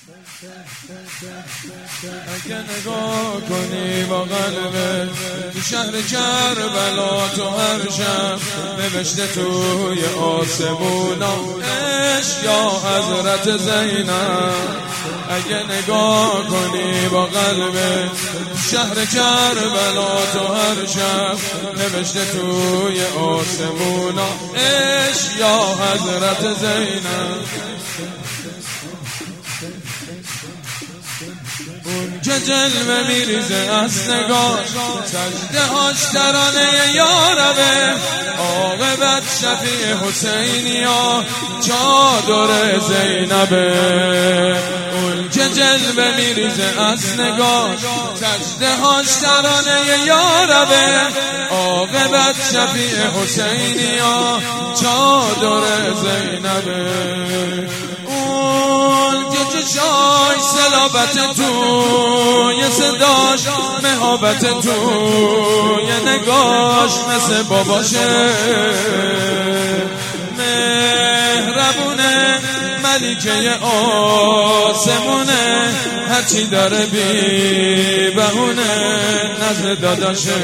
اگه نگاه کنی با قلبت تو شهر کربلا تو هر شب نوشته توی آسمونا عشق یا حضرت زینب. اگه نگاه کنی با قلبت تو شهر کربلا تو هر شب نوشته توی آسمونا عشق یا حضرت زینب. اون که جلوه میریزه از نگاه سجده هاش ترانه یاربه عاقبت شفیع حسینیا چادر زینبه. اون که جلوه میریزه از نگاه سجده هاش ترانه یاربه عاقبت شفیع حسینیا چادر زینبه. اون که چشاش صلابت توی صداش مهابت توی نگاش مثل باباشه مهربونه ملیکه آسمونه هرچی داره بی بهونه نزد داداشه.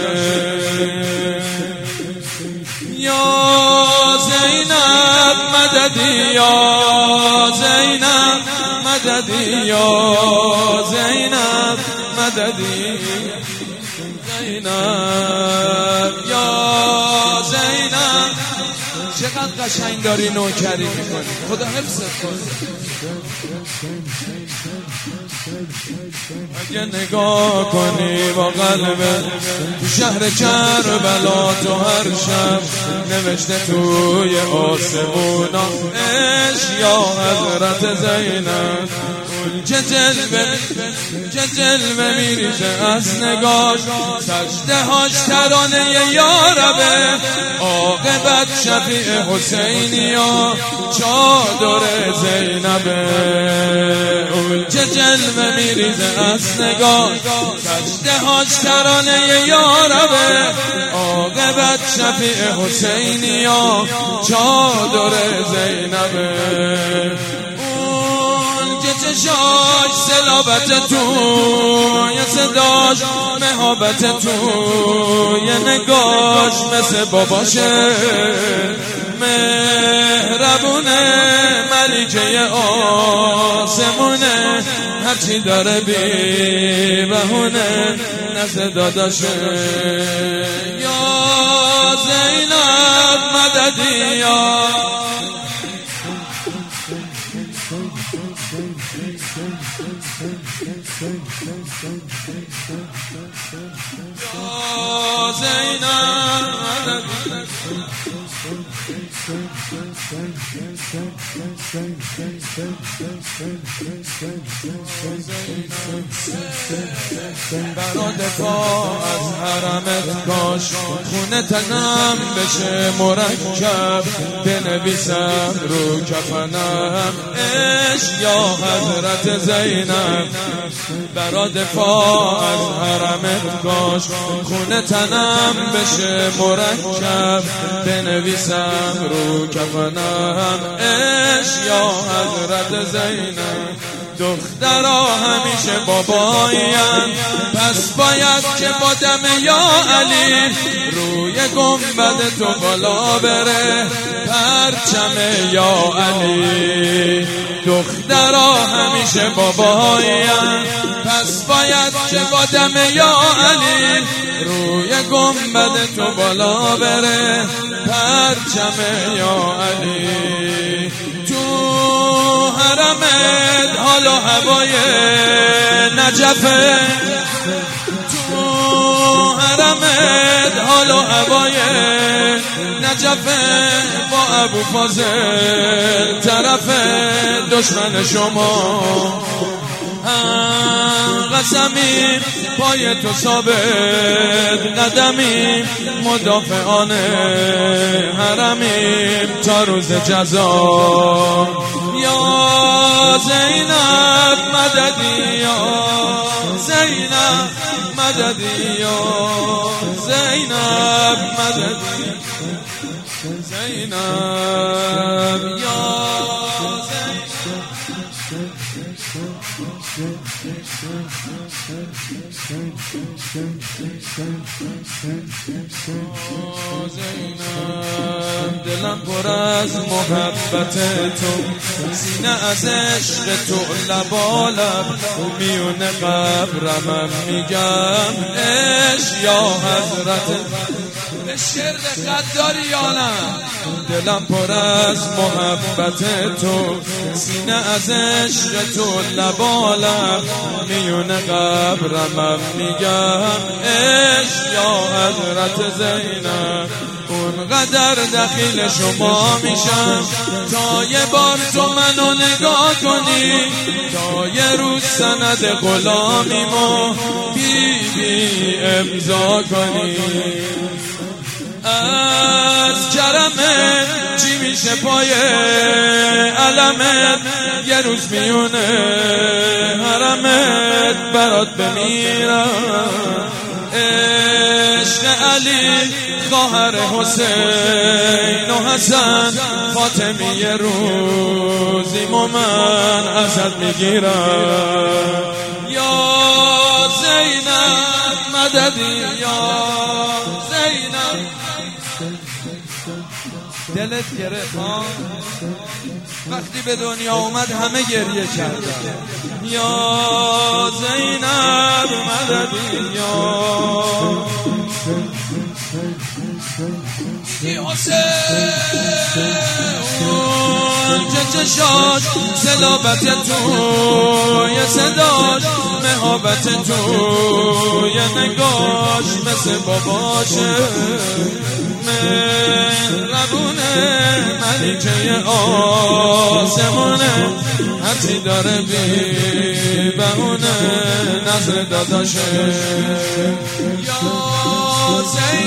یا زینب مددی یا زینب مددی یا زینب مددی زینب یا زینب. چقدر قشنگ داری نوکری میکنی، خدا حفظت کنه. اگه نگاه کنی با قلبت تو شهر کربلا تو هر شب نوشته توی آسمونا عشق یا حضرت زینب. اون که جلوه میریزه از نگاش سجده هاش ترانه یاربه عاقبت شفیع حسینیا چادر زینبه. اون که جلوه میریزه از نگاه سجده هاش ترانه یاربه عاقبت شفیع حسینیا چادر زینبه. چشاش صلابت توی صداش مهابت توی نگاش مثل باباشه مهربونه ملیکه آسمونه هرچی داره بی بهونه نزد داداشه. یا زینب مددی یا برا دفاع از حرمت کاش خونه تنم بشه مرکب بنویسم رو کفنم عشق یا حضرت زینب. برا دفاع از حرمت کاش خونه تنم بشه مرکب بنویسم رو کفنم عشق یا حضرت زینب. دخترها همیشه باباییم پس باید که با دم یا علی روی گنبد تو بالا بره پرچم یا علی. دخترها همیشه باباییم پس باید که با دم یا علی روی گنبد تو بالا بره پرچم یا علی. تو حرمت حال و هوای نجفه تو حرمت حال و هوای نجفه با ابو فاضل طرف دشمن شما قسمی پای تو ثابت قدمیم مدافعان حرمیم تا روز جزا. یا زینب مددی یا زینب مددی یا زینب مددی زینب یا زینب زینب دلم پر از محبت تو، سینه از عشق تو لبالب، میون قبرم میگم عشق یا حضرت. به شعر غداری یا نه؟ دلم پر از محبت تو، سینه از عشق تو لبالب، میون قبرم میگم عشق یا حضرت زینب. اونقدر دخیل شما میشم تا یه بار تو منو نگاه کنی، تا یه روز سند غلامیمو بی بی امضا کنی. از کرمت چی میشه پای علمت، یه روز میونه حرمت برات بمیرم. عشق علی خواهر حسین و حسن، فاطمی روزی من ازت میگیرم. یا زینب مددی یا زینب. دلت گرفت وقتی به دنیا اومد همه گریه کردن. یا زینب مددی یا حسین. چشاش صلابت تو، یه صداش مهابت تو، یه نگاش مثل باباشه، مهربونه ملیکه آسمونه، حتی داره بی بهونه نظر داداشه. یا زینب